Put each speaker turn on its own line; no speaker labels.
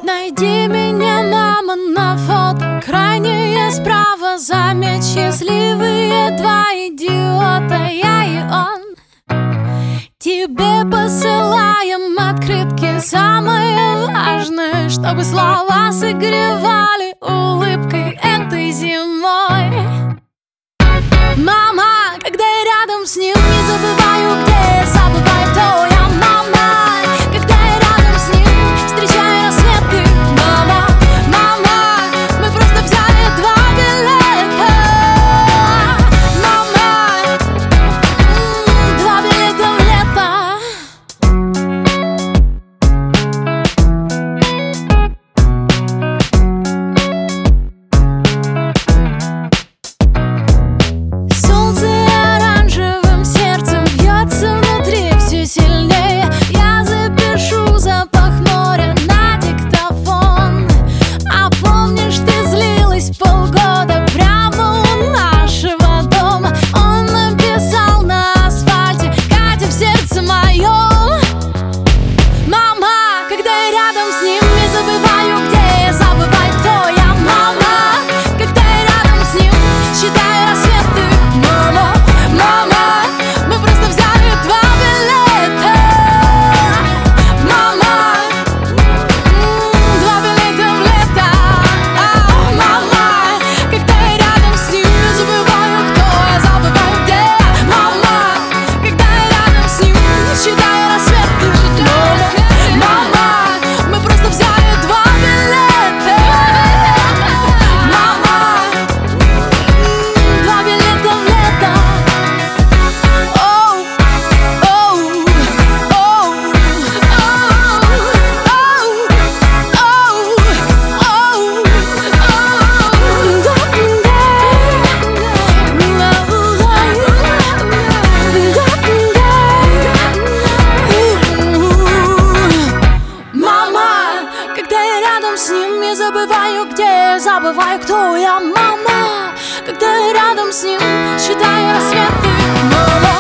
Найди меня, мама, на фото крайнее справа. Заметь, счастливые два идиота, я и он. Тебе посылаем открытки. Самое важное, чтобы слова согревали улыбкой этой зимой. Мама, когда я рядом с ним, не забываю, где я, забываю, кто я. Мама, когда я рядом с ним, встречаю рассветы. Мама, мама, мы просто взяли два билета. Мама, два билета в лето. Солнце оранжевым сердцем бьется внутри все сильнее. Я запишу запах моря на диктофон. А помнишь, ты злилась полгода прямо у нашего дома? Он написал на асфальте: Катя, в сердце моем. Мама, когда я рядом с ним, не забываю, где я, забываю, кто я. Мама, когда я рядом с ним, считаю рассветы. Мама, мама, мы просто взяли два билета. Мама, два билета в лето. Мама, когда я рядом с ним, не забываю, кто я, забываю, где я. Мама, когда я рядом с ним, считаю рассветы. Мама, мы просто взяли два билета. Мама, два билета в лето. Оу, оу, оу, Мама, когда я рядом с ним, не забываю, где я, забываю, кто я. Мама, когда я рядом с ним, считаю рассветы. Мама,